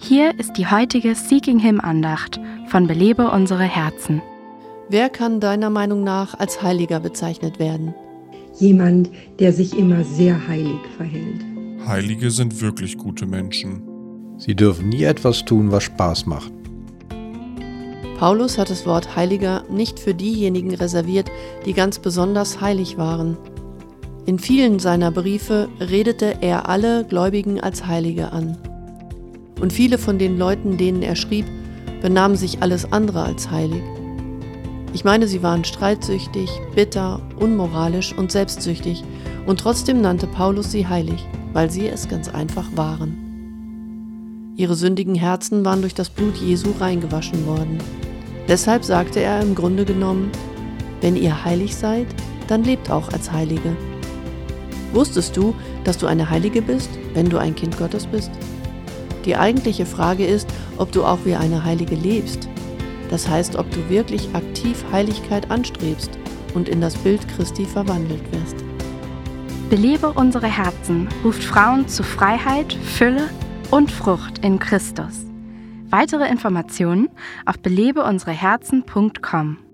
Hier ist die heutige Seeking Him Andacht von Belebe unsere Herzen. Wer kann deiner Meinung nach als Heiliger bezeichnet werden? Jemand, der sich immer sehr heilig verhält. Heilige sind wirklich gute Menschen. Sie dürfen nie etwas tun, was Spaß macht. Paulus hat das Wort Heiliger nicht für diejenigen reserviert, die ganz besonders heilig waren. In vielen seiner Briefe redete er alle Gläubigen als Heilige an. Und viele von den Leuten, denen er schrieb, benahmen sich alles andere als heilig. Ich meine, sie waren streitsüchtig, bitter, unmoralisch und selbstsüchtig, und trotzdem nannte Paulus sie heilig, weil sie es ganz einfach waren. Ihre sündigen Herzen waren durch das Blut Jesu reingewaschen worden. Deshalb sagte er im Grunde genommen: Wenn ihr heilig seid, dann lebt auch als Heilige. Wusstest du, dass du eine Heilige bist, wenn du ein Kind Gottes bist? Die eigentliche Frage ist, ob du auch wie eine Heilige lebst. Das heißt, ob du wirklich aktiv Heiligkeit anstrebst und in das Bild Christi verwandelt wirst. Belebe unsere Herzen ruft Frauen zu Freiheit, Fülle und Frucht in Christus. Weitere Informationen auf belebeunsereherzen.com.